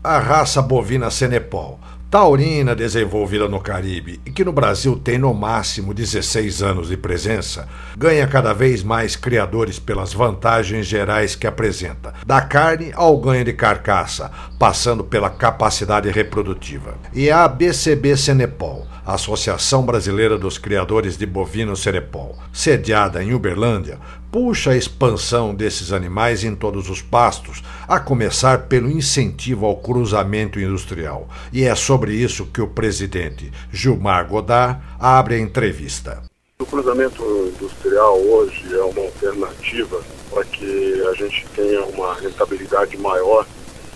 A raça bovina Senepol, taurina desenvolvida no Caribe e que no Brasil tem no máximo 16 anos de presença, ganha cada vez mais criadores pelas vantagens gerais que apresenta, da carne ao ganho de carcaça, passando pela capacidade reprodutiva. E a ABCB Senepol, Associação Brasileira dos Criadores de Bovinos Senepol, sediada em Uberlândia, puxa a expansão desses animais em todos os pastos, a começar pelo incentivo ao cruzamento industrial. E é sobre isso que o presidente Gilmar Godard abre a entrevista. O cruzamento industrial hoje é uma alternativa para que a gente tenha uma rentabilidade maior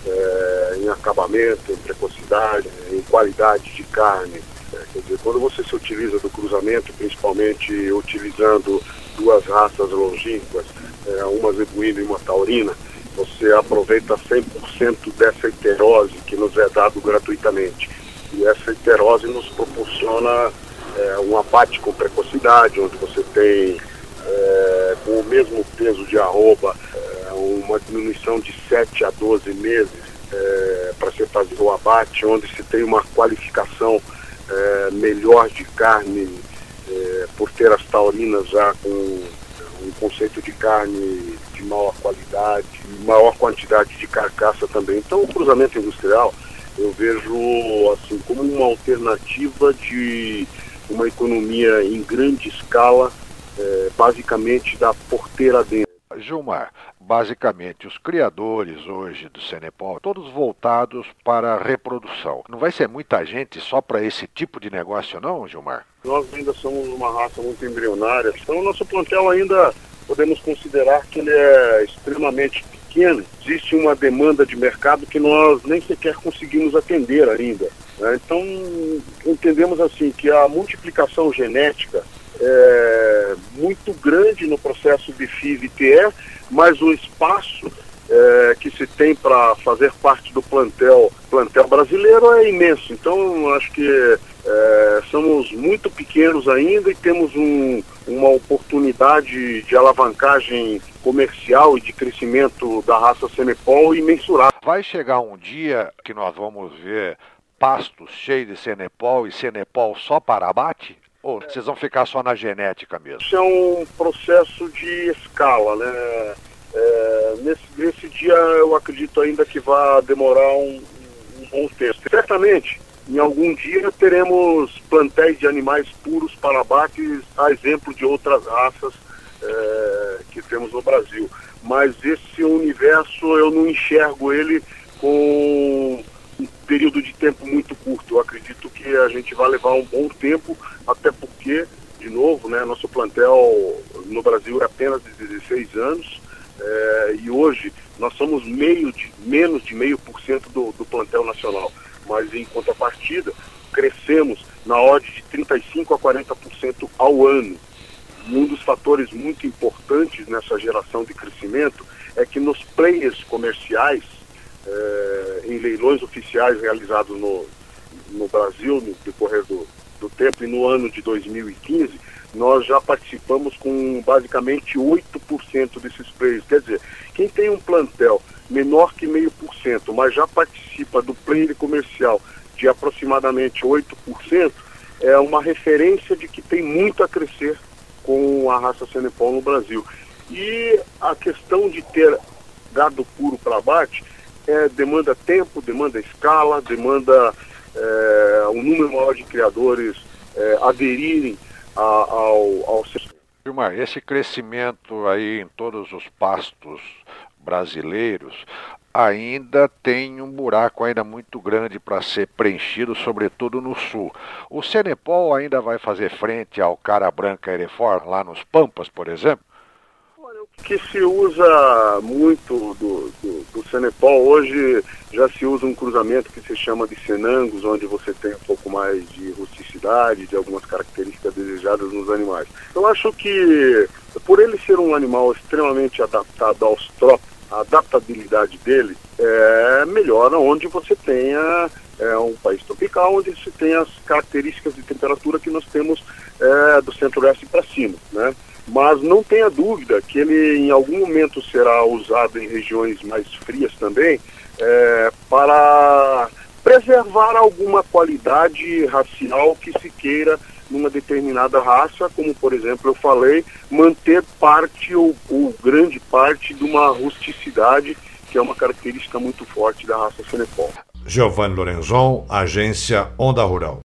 em acabamento, em precocidade, em qualidade de carne. Quer dizer, quando você se utiliza do cruzamento, principalmente utilizando duas raças longínquas, uma zebuína e uma taurina, você aproveita 100% dessa heterose que nos é dado gratuitamente. E essa heterose nos proporciona um abate com precocidade, onde você tem, com o mesmo peso de arroba, uma diminuição de 7 a 12 meses para se fazer o abate, onde se tem uma qualificação melhor de carne, por ter as taurinas já com um conceito de carne de maior qualidade, maior quantidade de carcaça também. Então o cruzamento industrial eu vejo assim como uma alternativa de uma economia em grande escala, basicamente da porteira dentro. Gilmar, basicamente os criadores hoje do Senepol, todos voltados para a reprodução. Não vai ser muita gente só para esse tipo de negócio não, Gilmar? Nós ainda somos uma raça muito embrionária, então o nosso plantel ainda podemos considerar que ele é extremamente pequeno. Existe uma demanda de mercado que nós nem sequer conseguimos atender ainda. Então entendemos assim que a multiplicação genética é muito grande no processo de FIV-TE, mas o espaço que se tem para fazer parte do plantel brasileiro é imenso. Então acho que somos muito pequenos ainda e temos uma oportunidade de alavancagem comercial e de crescimento da raça Senepol imensurável. Vai chegar um dia que nós vamos ver pastos cheios de Senepol e Senepol só para abate? Ou vocês vão ficar só na genética mesmo? Isso é um processo de escala, né? Nesse dia eu acredito ainda que vai demorar um bom tempo. Certamente, em algum dia teremos plantéis de animais puros para abate, a exemplo de outras raças que temos no Brasil. Mas esse universo eu não enxergo ele com um período de tempo muito curto. Eu acredito que a gente vai levar um bom tempo, até porque, de novo, né, nosso plantel no Brasil é apenas de 16 anos, e hoje nós somos menos de 0,5% do plantel nacional, mas em contrapartida crescemos na ordem de 35% a 40% ao ano. E um dos fatores muito importantes nessa geração de crescimento é que nos players comerciais, em leilões oficiais realizados no Brasil no decorrer do tempo, e no ano de 2015 nós já participamos com basicamente 8% desses players. Quer dizer, quem tem um plantel menor que 0,5%, mas já participa do player comercial de aproximadamente 8%, é uma referência de que tem muito a crescer com a raça Senepol no Brasil. E a questão de ter gado puro para abate demanda tempo, demanda escala, demanda um número maior de criadores aderirem ao sistema. Gilmar, esse crescimento aí em todos os pastos brasileiros ainda tem um buraco ainda muito grande para ser preenchido, sobretudo no sul. O Senepol ainda vai fazer frente ao cara branca Hereford lá nos Pampas, por exemplo? O que se usa muito do Senepol hoje, já se usa um cruzamento que se chama de Senangos, onde você tem um pouco mais de rusticidade, de algumas características desejadas nos animais. Eu acho que, por ele ser um animal extremamente adaptado aos trópicos, a adaptabilidade dele é melhor onde você tenha um país tropical, onde se tem as características de temperatura que nós temos do centro-oeste para cima, né? Mas não tenha dúvida que ele em algum momento será usado em regiões mais frias também, para preservar alguma qualidade racial que se queira numa determinada raça, como por exemplo eu falei, manter parte ou grande parte de uma rusticidade, que é uma característica muito forte da raça Senepol. Giovanni Lorenzon, Agência Onda Rural.